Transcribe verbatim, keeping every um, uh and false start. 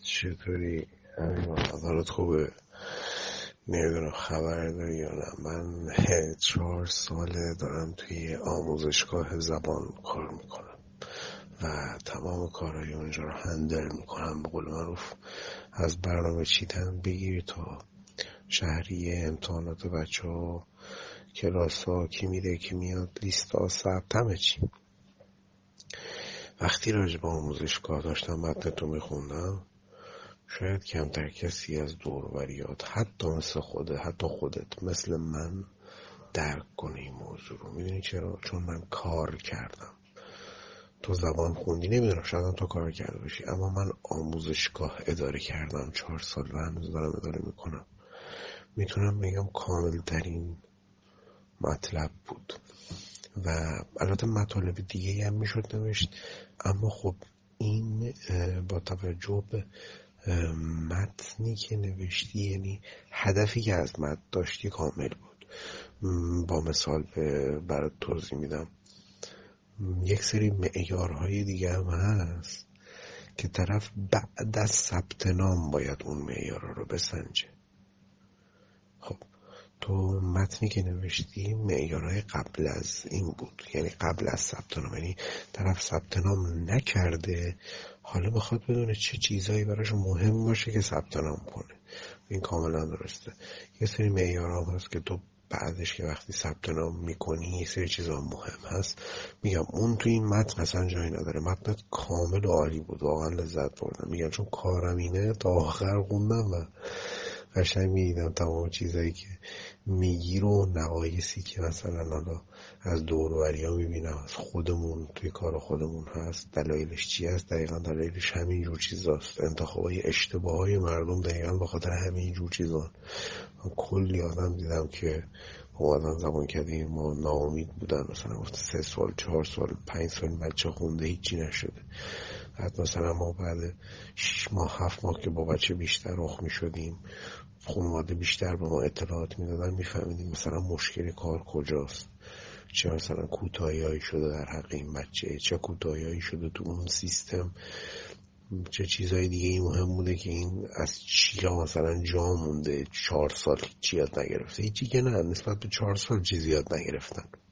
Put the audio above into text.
چطوری؟ همین حالت خوبه؟ نمیدونم خبر داری یا نه. من چهار ساله دارم توی آموزشگاه زبان کار میکنم و تمام کارهای اونجا رو هندل میکنم. به قول معروف از برنامه چیدن بگیر تا شهریه، امتحانات بچه ها، کلاس ها، کی میره کی میاد، لیست ها، ثبت، همه چی. وقتی راجع به آموزشگاه داشتم متنتو میخوندم، شاید کمتر کسی از دوروبریات، حتی مثل خوده حتی خودت مثل من درک کنه این موضوع رو. میدونی چرا؟ چون من کار کردم. تو زبان خوندی، نمیدونم شاید هم تو کار کرده باشی، اما من آموزشگاه اداره کردم چهار سال و هنوز دارم اداره میکنم. میتونم بگم کامل ترین مطلب بود و البته مطالب دیگه هم میشد نوشت، اما خب این با توجه به متنی که نوشتی، یعنی هدفی که از متن داشتی کامل بود. با مثال برات توضیح میدم. یک سری معیارهای دیگه هم هست که طرف بعد از ثبت نام باید اون معیارها رو بسنجه. خب تو متنی که نوشتی معیارهای قبل از این بود، یعنی قبل از ثبت نام، یعنی طرف ثبت نام نکرده، حالا بخواد بدونه چه چیزایی براش مهم باشه که ثبت نام کنه. این کاملا درسته. یه سری معیارها هست که تو بعدش که وقتی ثبت نام میکنی یه سری چیزا مهم هست. میگم اون تو این متن اصلا جایی نداره. متنت کامل و عالی بود، واقعا لذت بردم. میگم چون کارم اینه تا آخر خوندم و قشنگ میدیدم تمام چیزایی که میگی رو، نقایصی که مثلا حالا از دور و بریا میبینم، از خودمون توی کار خودمون هست، دلایلش چی هست. دقیقا دلایلش همین جور چیزاست. انتخابای اشتباههای مردم دقیقا بخاطر همین جور چیزان. من کلی آدم دیدم که اومدن زبان کردیم ما ناامید بودن، مثلا گفت سه سال چهار سال پنج سال بچه خونده هیچی نشده. حتی مثلا ما بعد شش ماه هفت ماه که با بچه بیشتر رخ می شدیم، خانواده بیشتر به ما اطلاعات می دادن، می فهمیدیم مثلا مشکل کار کجاست. چه مثلا کوتاهی‌هایی شده در حق این بچه، چه کوتاهی‌هایی شده تو اون سیستم، چه چیزهای دیگه ای مهم بوده که این از چیا مثلا جا مونده. چهار سال چی یاد نگرفته، هیچی که نه، نسبت به چهار سال چیزی یاد نگرفتن.